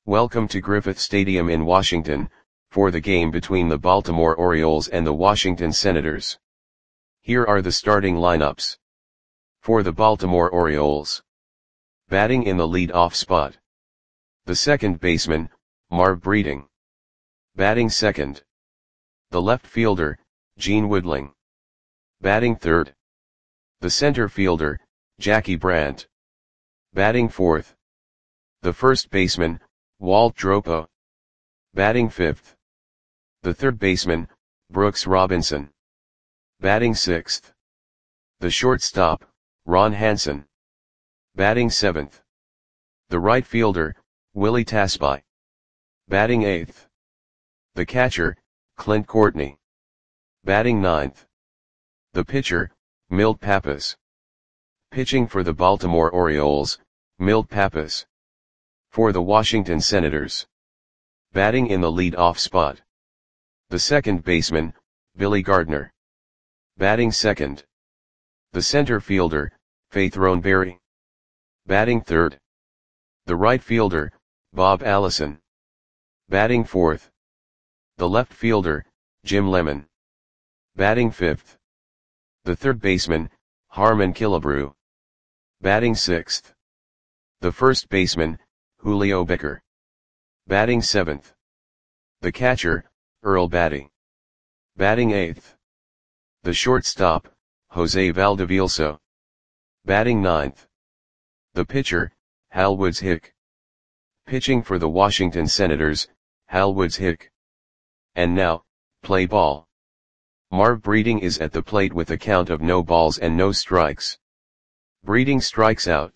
Welcome to Griffith Stadium in Washington, for the game between the Baltimore Orioles and the Washington Senators. Here are the starting lineups. For the Baltimore Orioles. Batting in the lead-off spot. The second baseman, Marv Breeding. Batting second. The left fielder, Gene Woodling. Batting third. The center fielder, Jackie Brandt. Batting fourth. The first baseman, Walt Dropo. Batting fifth. The third baseman, Brooks Robinson. Batting sixth. The shortstop, Ron Hansen. Batting seventh. The right fielder, Willie Tasby. Batting eighth. The catcher, Clint Courtney. Batting ninth. The pitcher, Milt Pappas. Pitching for the Baltimore Orioles, Milt Pappas. For the Washington Senators. Batting in the lead-off spot. The second baseman, Billy Gardner. Batting second. The center fielder, Faith Roneberry. Batting third. The right fielder, Bob Allison. Batting fourth. The left fielder, Jim Lemon. Batting fifth. The third baseman, Harmon Killebrew. Batting sixth. The first baseman, Julio Becker. Batting seventh. The catcher, Earl Batty. Batting eighth. The shortstop, Jose Valdevilso. Batting ninth. The pitcher, Hal Woods Hick. Pitching for the Washington Senators, Hal Woods Hick. And now, play ball. Marv Breeding is at the plate with a count of no balls and no strikes. Breeding strikes out.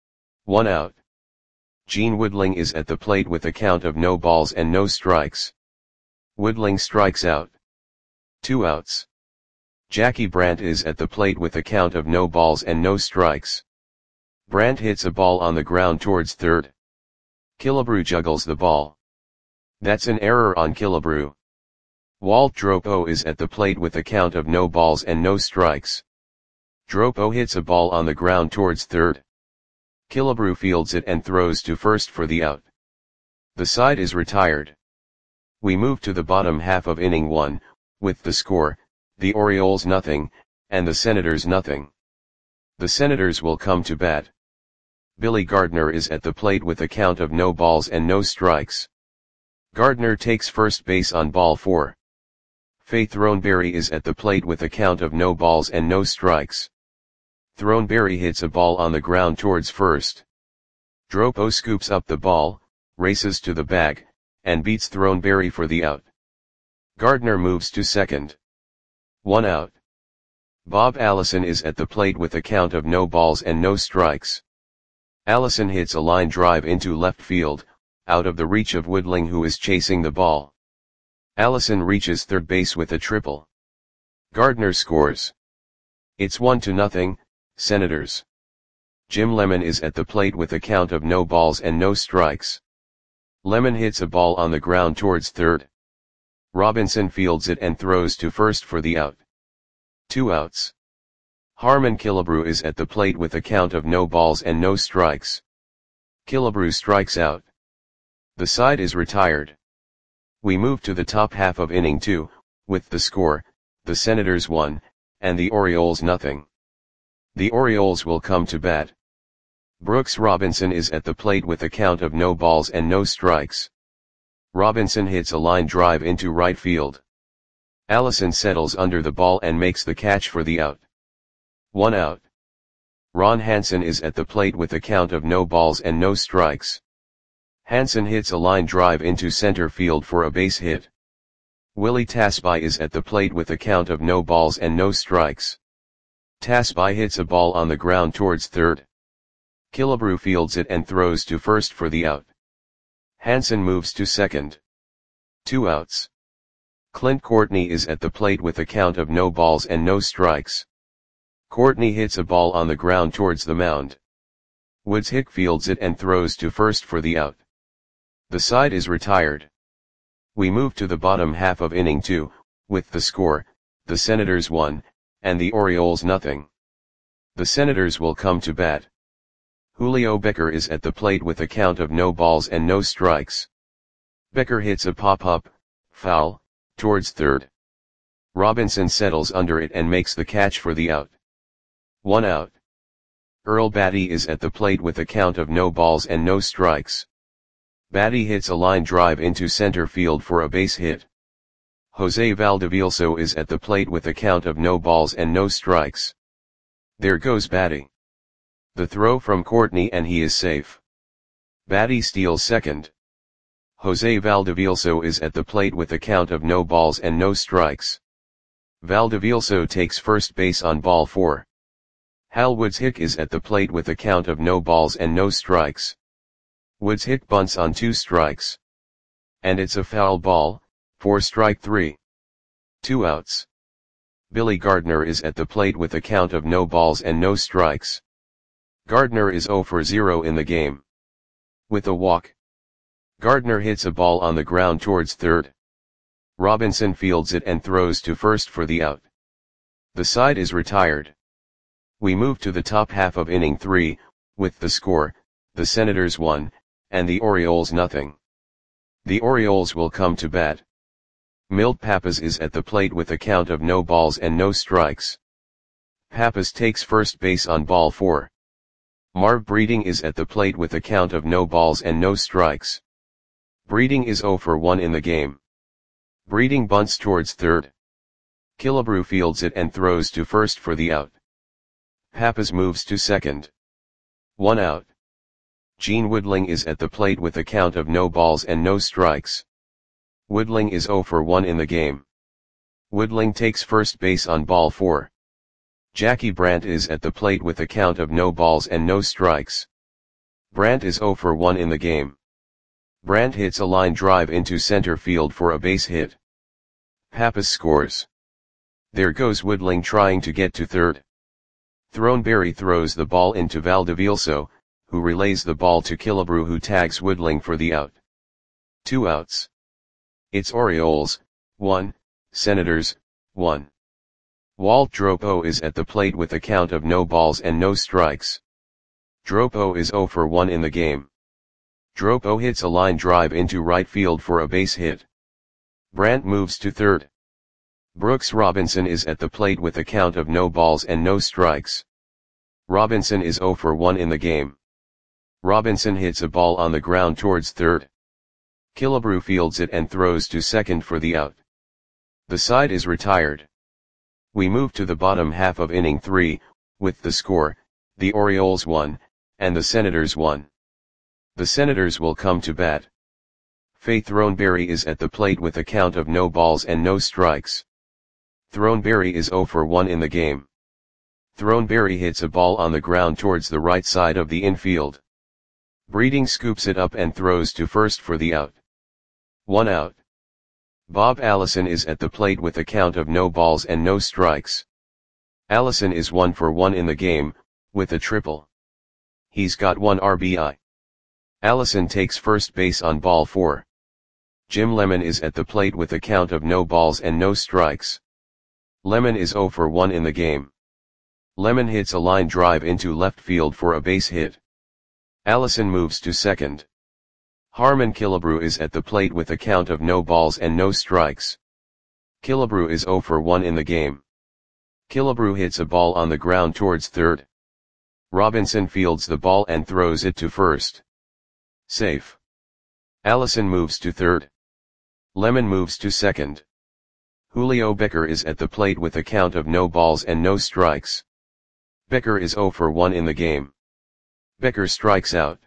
1 out. Gene Woodling is at the plate with a count of no balls and no strikes. Woodling strikes out. 2 outs. Jackie Brandt is at the plate with a count of no balls and no strikes. Brandt hits a ball on the ground towards third. Killebrew juggles the ball. That's an error on Killebrew. Walt Dropo is at the plate with a count of no balls and no strikes. Dropo hits a ball on the ground towards third. Killebrew fields it and throws to first for the out. The side is retired. We move to the bottom half of inning 1, with the score, the Orioles nothing, and the Senators nothing. The Senators will come to bat. Billy Gardner is at the plate with a count of no balls and no strikes. Gardner takes first base on ball 4. Faith Roneberry is at the plate with a count of no balls and no strikes. Throneberry hits a ball on the ground towards first. Dropo scoops up the ball, races to the bag, and beats Throneberry for the out. Gardner moves to second. 1 out. Bob Allison is at the plate with a count of no balls and no strikes. Allison hits a line drive into left field, out of the reach of Woodling, who is chasing the ball. Allison reaches third base with a triple. Gardner scores. It's 1-0, Senators. Jim Lemon is at the plate with a count of no balls and no strikes. Lemon hits a ball on the ground towards third. Robinson fields it and throws to first for the out. 2 outs. Harmon Killebrew is at the plate with a count of no balls and no strikes. Killebrew strikes out. The side is retired. We move to the top half of inning 2, with the score, the Senators 1, and the Orioles nothing. The Orioles will come to bat. Brooks Robinson is at the plate with a count of no balls and no strikes. Robinson hits a line drive into right field. Allison settles under the ball and makes the catch for the out. 1 out. Ron Hansen is at the plate with a count of no balls and no strikes. Hansen hits a line drive into center field for a base hit. Willie Tasby is at the plate with a count of no balls and no strikes. Tasby hits a ball on the ground towards third. Killebrew fields it and throws to first for the out. Hansen moves to second. 2 outs. Clint Courtney is at the plate with a count of no balls and no strikes. Courtney hits a ball on the ground towards the mound. Woods Hick fields it and throws to first for the out. The side is retired. We move to the bottom half of inning 2, with the score, the Senators 1, and the Orioles nothing. The Senators will come to bat. Julio Becker is at the plate with a count of no balls and no strikes. Becker hits a pop-up, foul, towards third. Robinson settles under it and makes the catch for the out. 1 out. Earl Battey is at the plate with a count of no balls and no strikes. Battey hits a line drive into center field for a base hit. Jose Valdevielso is at the plate with a count of no balls and no strikes. There goes Battey. The throw from Courtney and he is safe. Battey steals second. Jose Valdevielso is at the plate with a count of no balls and no strikes. Valdevielso takes first base on ball 4. Hal Woods-Hick is at the plate with a count of no balls and no strikes. Woods-Hick bunts on 2 strikes. And it's a foul ball, for strike 3. 2 outs. Billy Gardner is at the plate with a count of no balls and no strikes. Gardner is 0 for 0 in the game. With a walk. Gardner hits a ball on the ground towards third. Robinson fields it and throws to first for the out. The side is retired. We move to the top half of inning 3, with the score, the Senators 1, and the Orioles nothing. The Orioles will come to bat. Milt Pappas is at the plate with a count of no balls and no strikes. Pappas takes first base on ball 4. Marv Breeding is at the plate with a count of no balls and no strikes. Breeding is 0 for 1 in the game. Breeding bunts towards third. Killebrew fields it and throws to first for the out. Pappas moves to second. 1 out. Gene Woodling is at the plate with a count of no balls and no strikes. Woodling is 0 for 1 in the game. Woodling takes first base on ball 4. Jackie Brandt is at the plate with a count of no balls and no strikes. Brandt is 0 for 1 in the game. Brandt hits a line drive into center field for a base hit. Pappas scores. There goes Woodling trying to get to third. Throneberry throws the ball into Valdevielso, who relays the ball to Killebrew, who tags Woodling for the out. 2 outs. It's Orioles, 1, Senators, 1. Walt Dropo is at the plate with a count of no balls and no strikes. Dropo is 0 for 1 in the game. Dropo hits a line drive into right field for a base hit. Brandt moves to third. Brooks Robinson is at the plate with a count of no balls and no strikes. Robinson is 0 for 1 in the game. Robinson hits a ball on the ground towards third. Killebrew fields it and throws to second for the out. The side is retired. We move to the bottom half of inning 3, with the score, the Orioles 1, and the Senators 1. The Senators will come to bat. Faye Throneberry is at the plate with a count of no balls and no strikes. Throneberry is 0 for 1 in the game. Throneberry hits a ball on the ground towards the right side of the infield. Breeding scoops it up and throws to first for the out. 1 out. Bob Allison is at the plate with a count of no balls and no strikes. Allison is 1 for 1 in the game, with a triple. He's got 1 RBI. Allison takes first base on ball 4. Jim Lemon is at the plate with a count of no balls and no strikes. Lemon is 0 for 1 in the game. Lemon hits a line drive into left field for a base hit. Allison moves to second. Harmon Killebrew is at the plate with a count of no balls and no strikes. Killebrew is 0 for 1 in the game. Killebrew hits a ball on the ground towards third. Robinson fields the ball and throws it to first. Safe. Allison moves to third. Lemon moves to second. Julio Becker is at the plate with a count of no balls and no strikes. Becker is 0 for 1 in the game. Becker strikes out.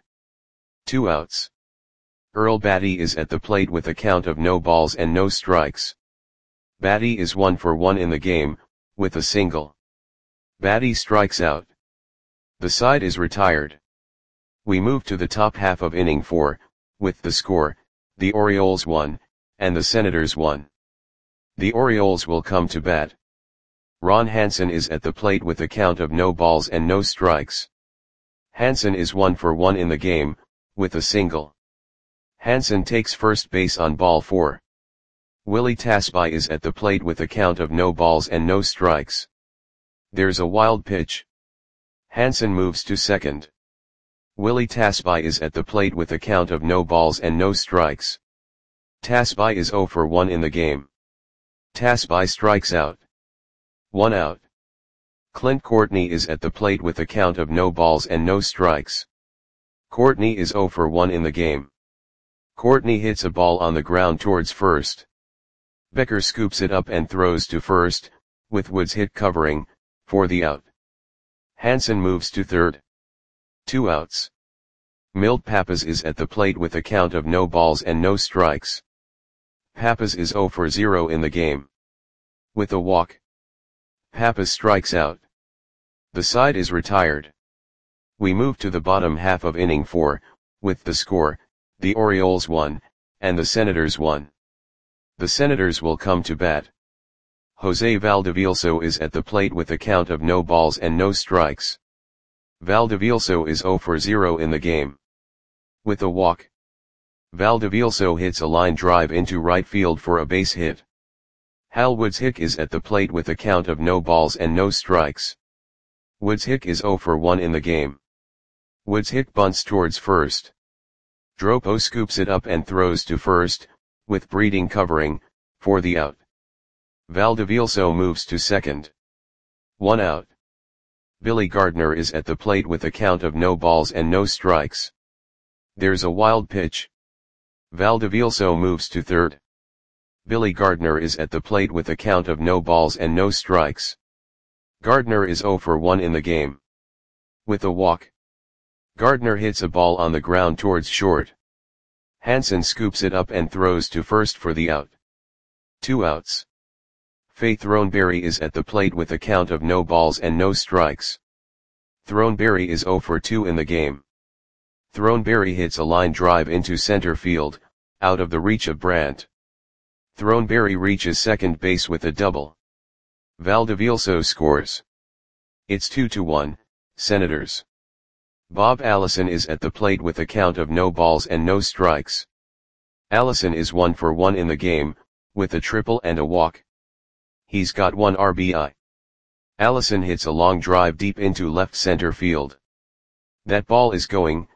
2 outs. Earl Battey is at the plate with a count of no balls and no strikes. Battey is 1 for 1 in the game, with a single. Battey strikes out. The side is retired. We move to the top half of inning 4, with the score, the Orioles 1, and the Senators 1. The Orioles will come to bat. Ron Hansen is at the plate with a count of no balls and no strikes. Hansen is 1 for 1 in the game, with a single. Hansen takes first base on ball 4. Willie Tasby is at the plate with a count of no balls and no strikes. There's a wild pitch. Hansen moves to second. Willie Tasby is at the plate with a count of no balls and no strikes. Tasby is 0 for 1 in the game. Tasby strikes out. 1 out. Clint Courtney is at the plate with a count of no balls and no strikes. Courtney is 0 for 1 in the game. Courtney hits a ball on the ground towards first. Becker scoops it up and throws to first, with Woods hit covering, for the out. Hansen moves to third. 2 outs. Milt Pappas is at the plate with a count of no balls and no strikes. Pappas is 0 for 0 in the game. With a walk, Pappas strikes out. The side is retired. We move to the bottom half of inning 4, with the score, the Orioles 1, and the Senators 1. The Senators will come to bat. Jose Valdevielso is at the plate with a count of no balls and no strikes. Valdevielso is 0 for 0 in the game. With a walk, Valdevielso hits a line drive into right field for a base hit. Hal Woods-Hick is at the plate with a count of no balls and no strikes. Woods-Hick is 0 for 1 in the game. Woods-Hick bunts towards first. Dropo scoops it up and throws to first, with Breeding covering, for the out. Valdevielso moves to second. 1 out. Billy Gardner is at the plate with a count of no balls and no strikes. There's a wild pitch. Valdevielso moves to third. Billy Gardner is at the plate with a count of no balls and no strikes. Gardner is 0 for 1 in the game. With a walk, Gardner hits a ball on the ground towards short. Hansen scoops it up and throws to first for the out. 2 outs. Faye Throneberry is at the plate with a count of no balls and no strikes. Throneberry is 0 for 2 in the game. Throneberry hits a line drive into center field, out of the reach of Brandt. Throneberry reaches second base with a double. Valdevielso scores. It's 2-1, Senators. Bob Allison is at the plate with a count of no balls and no strikes. Allison is 1 for 1 in the game, with a triple and a walk. He's got 1 RBI. Allison hits a long drive deep into left center field. That ball is gone.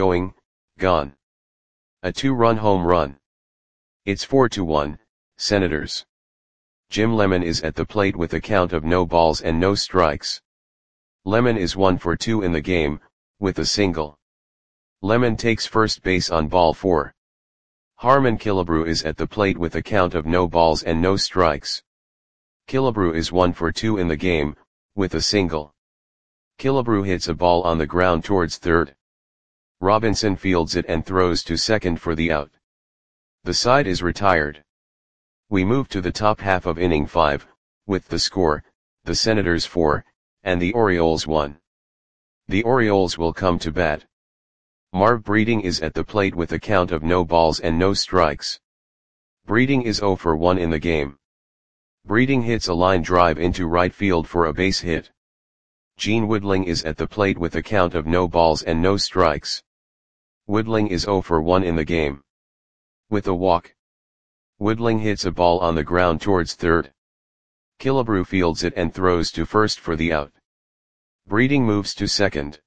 A 2-run home run. It's 4-1, Senators. Jim Lemon is at the plate with a count of no balls and no strikes. Lemon is 1 for 2 in the game, with a single. Lemon takes first base on ball 4. Harmon Killebrew is at the plate with a count of no balls and no strikes. Killebrew is 1 for 2 in the game, with a single. Killebrew hits a ball on the ground towards third. Robinson fields it and throws to second for the out. The side is retired. We move to the top half of inning 5, with the score, the Senators 4, and the Orioles 1. The Orioles will come to bat. Marv Breeding is at the plate with a count of no balls and no strikes. Breeding is 0 for 1 in the game. Breeding hits a line drive into right field for a base hit. Gene Woodling is at the plate with a count of no balls and no strikes. Woodling is 0 for 1 in the game. With a walk, Woodling hits a ball on the ground towards third. Killebrew fields it and throws to first for the out. Breeding moves to second.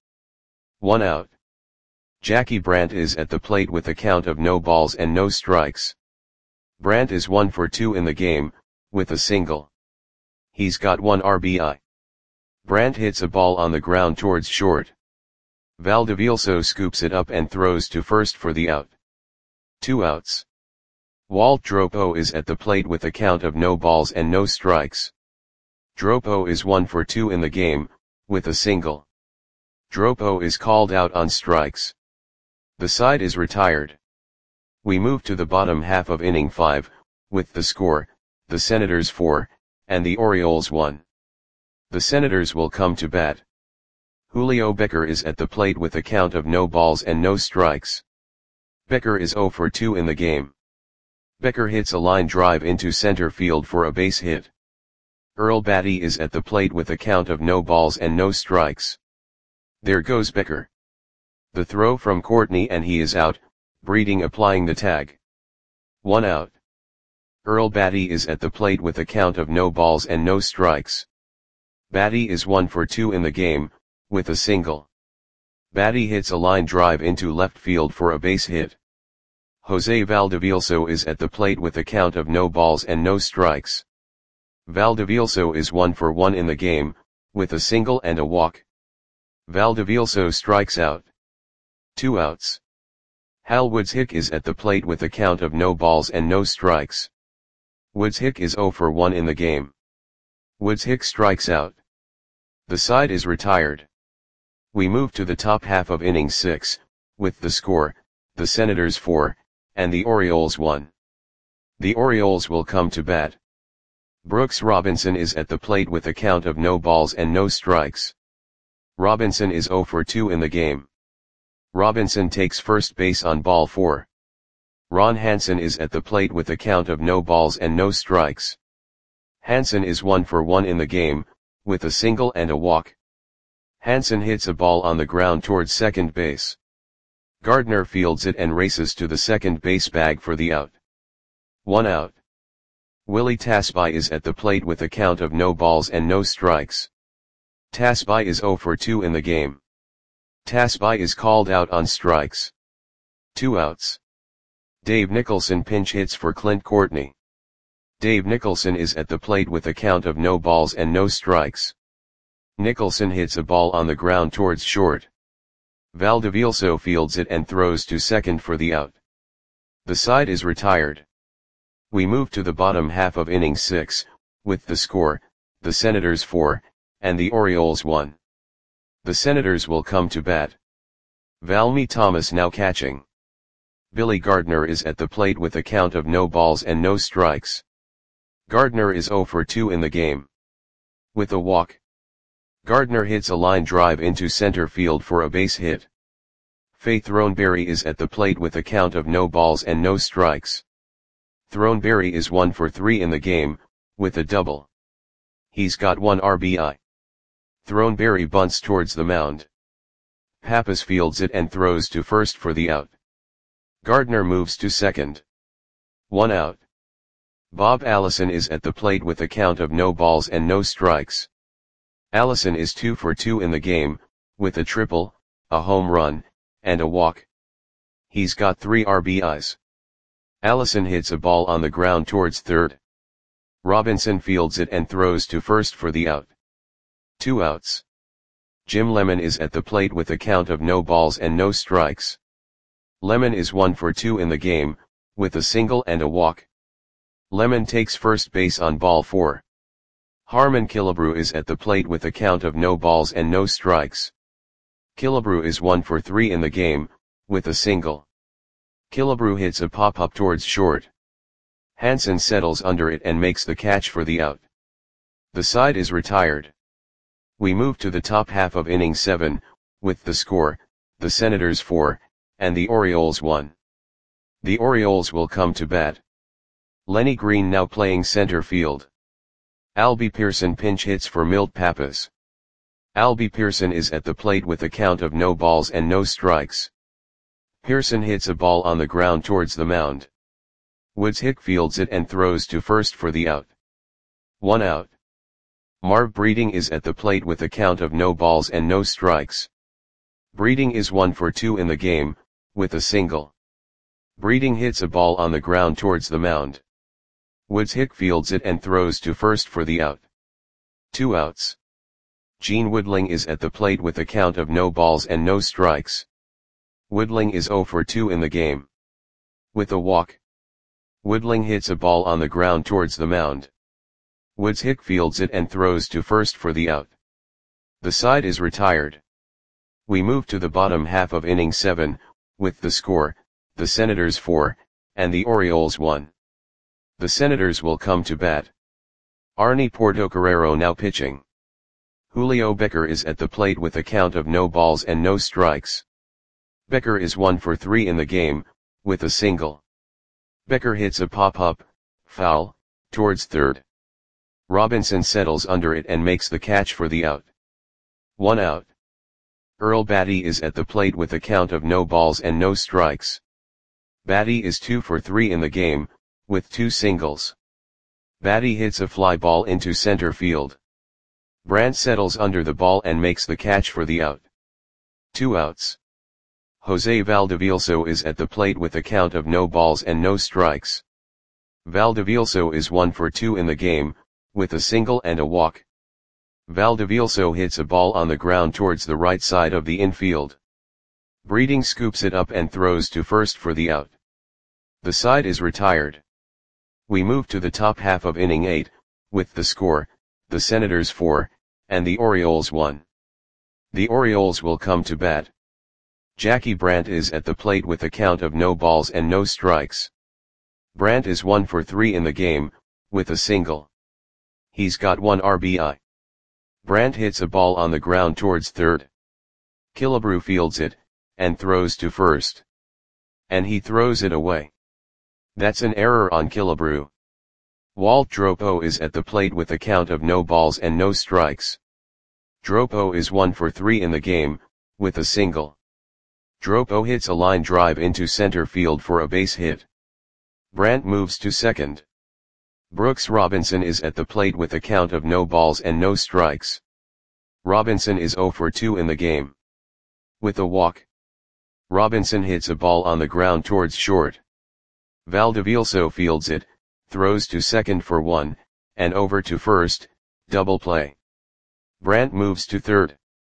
1 out. Jackie Brandt is at the plate with a count of no balls and no strikes. Brandt is 1 for 2 in the game, with a single. He's got 1 RBI. Brandt hits a ball on the ground towards short. Valdevielso scoops it up and throws to first for the out. 2 outs. Walt Dropo is at the plate with a count of no balls and no strikes. Dropo is 1 for 2 in the game, with a single. Dropo is called out on strikes. The side is retired. We move to the bottom half of inning 5, with the score, the Senators 4, and the Orioles 1. The Senators will come to bat. Julio Becker is at the plate with a count of no balls and no strikes. Becker is 0 for 2 in the game. Becker hits a line drive into center field for a base hit. Earl Batty is at the plate with a count of no balls and no strikes. There goes Becker. The throw from Courtney and he is out, Breeding applying the tag. 1 out. Earl Batty is at the plate with a count of no balls and no strikes. Batty is 1 for 2 in the game, with a single. Batty hits a line drive into left field for a base hit. Jose Valdevielso is at the plate with a count of no balls and no strikes. Valdevielso is 1 for 1 in the game, with a single and a walk. Valdevielso strikes out. 2 outs. Hal Woods-Hick is at the plate with a count of no balls and no strikes. Woods-Hick is 0 for 1 in the game. Woods-Hick strikes out. The side is retired. We move to the top half of inning 6, with the score, the Senators 4, and the Orioles 1. The Orioles will come to bat. Brooks Robinson is at the plate with a count of no balls and no strikes. Robinson is 0 for 2 in the game. Robinson takes first base on ball 4. Ron Hansen is at the plate with a count of no balls and no strikes. Hansen is 1 for 1 in the game, with a single and a walk. Hansen hits a ball on the ground towards second base. Gardner fields it and races to the second base bag for the out. 1 out. Willie Tasby is at the plate with a count of no balls and no strikes. Tasby is 0 for 2 in the game. Tasby is called out on strikes. 2 outs. Dave Nicholson pinch hits for Clint Courtney. Dave Nicholson is at the plate with a count of no balls and no strikes. Nicholson hits a ball on the ground towards short. Valdevielso fields it and throws to second for the out. The side is retired. We move to the bottom half of inning 6, with the score, the Senators 4, and the Orioles 1. The Senators will come to bat. Valmy Thomas now catching. Billy Gardner is at the plate with a count of no balls and no strikes. Gardner is 0 for 2 in the game. With a walk. Gardner hits a line drive into center field for a base hit. Faye Throneberry is at the plate with a count of no balls and no strikes. Throneberry is 1 for 3 in the game, with a double. He's got 1 RBI. Throneberry bunts towards the mound. Pappas fields it and throws to first for the out. Gardner moves to second. 1 out. Bob Allison is at the plate with a count of no balls and no strikes. Allison is 2 for 2 in the game, with a triple, a home run, and a walk. He's got 3 RBIs. Allison hits a ball on the ground towards third. Robinson fields it and throws to first for the out. 2 outs. Jim Lemon is at the plate with a count of no balls and no strikes. Lemon is 1 for 2 in the game, with a single and a walk. Lemon takes first base on ball 4. Harmon Killebrew is at the plate with a count of no balls and no strikes. Killebrew is 1 for 3 in the game, with a single. Killebrew hits a pop-up towards short. Hansen settles under it and makes the catch for the out. The side is retired. We move to the top half of inning 7, with the score, the Senators 4, and the Orioles 1. The Orioles will come to bat. Lenny Green now playing center field. Albie Pearson pinch hits for Milt Pappas. Albie Pearson is at the plate with a count of no balls and no strikes. Pearson hits a ball on the ground towards the mound. Woods-Hick fields it and throws to first for the out. 1 out. Marv Breeding is at the plate with a count of no balls and no strikes. Breeding is 1 for 2 in the game, with a single. Breeding hits a ball on the ground towards the mound. Woods-Hick fields it and throws to first for the out. 2 outs. Gene Woodling is at the plate with a count of no balls and no strikes. Woodling is 0 for 2 in the game. With a walk. Woodling hits a ball on the ground towards the mound. Woods-Hick fields it and throws to first for the out. The side is retired. We move to the bottom half of inning 7, with the score, the Senators 4, and the Orioles 1. The Senators will come to bat. Arnie Portocarrero now pitching. Julio Becker is at the plate with a count of no balls and no strikes. Becker is 1 for 3 in the game, with a single. Becker hits a pop-up, foul, towards third. Robinson settles under it and makes the catch for the out. 1 out. Earl Batty is at the plate with a count of no balls and no strikes. Batty is 2 for 3 in the game, with 2 singles. Batty hits a fly ball into center field. Brandt settles under the ball and makes the catch for the out. 2 outs. Jose Valdevielso is at the plate with a count of no balls and no strikes. Valdevielso is 1 for 2 in the game, with a single and a walk. Valdevielso hits a ball on the ground towards the right side of the infield. Breeding scoops it up and throws to first for the out. The side is retired. We move to the top half of inning 8, with the score, the Senators 4, and the Orioles 1. The Orioles will come to bat. Jackie Brandt is at the plate with a count of no balls and no strikes. Brandt is 1 for 3 in the game, with a single. He's got 1 RBI. Brandt hits a ball on the ground towards third. Killebrew fields it, and throws to first. And he throws it away. That's an error on Killebrew. Walt Dropo is at the plate with a count of no balls and no strikes. Dropo is 1 for 3 in the game, with a single. Dropo hits a line drive into center field for a base hit. Brandt moves to second. Brooks Robinson is at the plate with a count of no balls and no strikes. Robinson is 0 for 2 in the game. With a walk. Robinson hits a ball on the ground towards short. Valdevielso fields it, throws to second for 1, and over to first, double play. Brandt moves to third.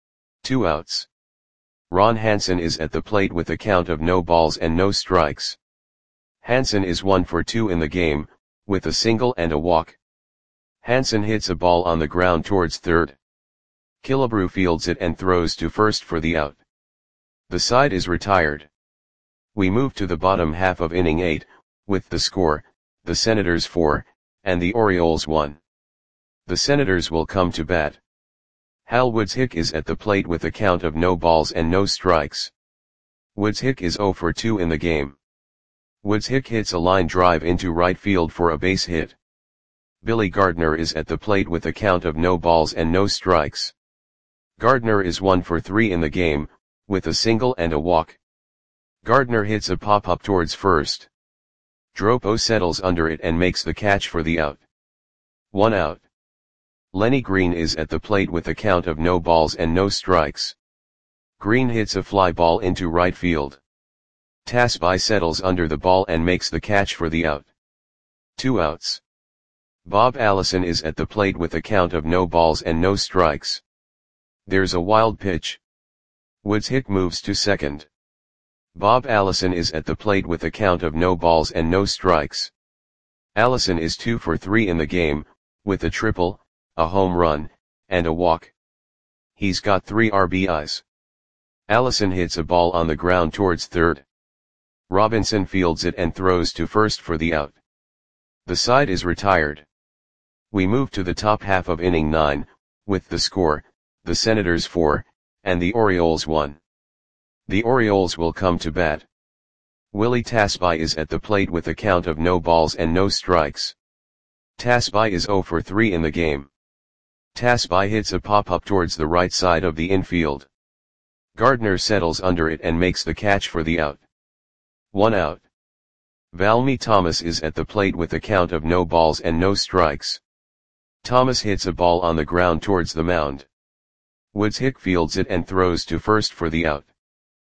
2 outs. Ron Hansen is at the plate with a count of no balls and no strikes. Hansen is 1 for 2 in the game, with a single and a walk. Hansen hits a ball on the ground towards third. Killebrew fields it and throws to first for the out. The side is retired. We move to the bottom half of inning 8, with the score, the Senators 4, and the Orioles 1. The Senators will come to bat. Hal Woods-Hick is at the plate with a count of no balls and no strikes. Woods-Hick is 0 for 2 in the game. Woods-Hick hits a line drive into right field for a base hit. Billy Gardner is at the plate with a count of no balls and no strikes. Gardner is 1 for 3 in the game, with a single and a walk. Gardner hits a pop-up towards first. Dropo settles under it and makes the catch for the out. 1 out. Lenny Green is at the plate with a count of no balls and no strikes. Green hits a fly ball into right field. Tasby settles under the ball and makes the catch for the out. 2 outs. Bob Allison is at the plate with a count of no balls and no strikes. There's a wild pitch. Woods-Hick moves to second. Bob Allison is at the plate with a count of no balls and no strikes. Allison is 2 for 3 in the game, with a triple, a home run, and a walk. He's got 3 RBIs. Allison hits a ball on the ground towards third. Robinson fields it and throws to first for the out. The side is retired. We move to the top half of inning 9, with the score, the Senators 4, and the Orioles 1. The Orioles will come to bat. Willie Tasby is at the plate with a count of no balls and no strikes. Tasby is 0 for 3 in the game. Tasby hits a pop-up towards the right side of the infield. Gardner settles under it and makes the catch for the out. 1 out. Valmy Thomas is at the plate with a count of no balls and no strikes. Thomas hits a ball on the ground towards the mound. Woods-Hick fields it and throws to first for the out.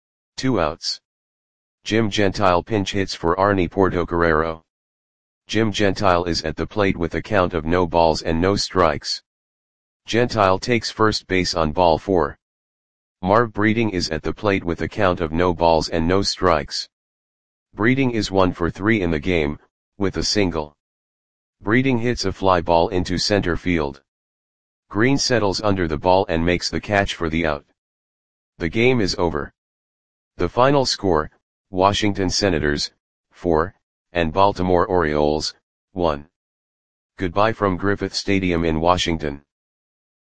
2 outs. Jim Gentile pinch hits for Arnie Portocarrero. Jim Gentile is at the plate with a count of no balls and no strikes. Gentile takes first base on ball 4. Marv Breeding is at the plate with a count of no balls and no strikes. Breeding is 1 for 3 in the game, with a single. Breeding hits a fly ball into center field. Green settles under the ball and makes the catch for the out. The game is over. The final score, Washington Senators, 4, and Baltimore Orioles, 1. Goodbye from Griffith Stadium in Washington.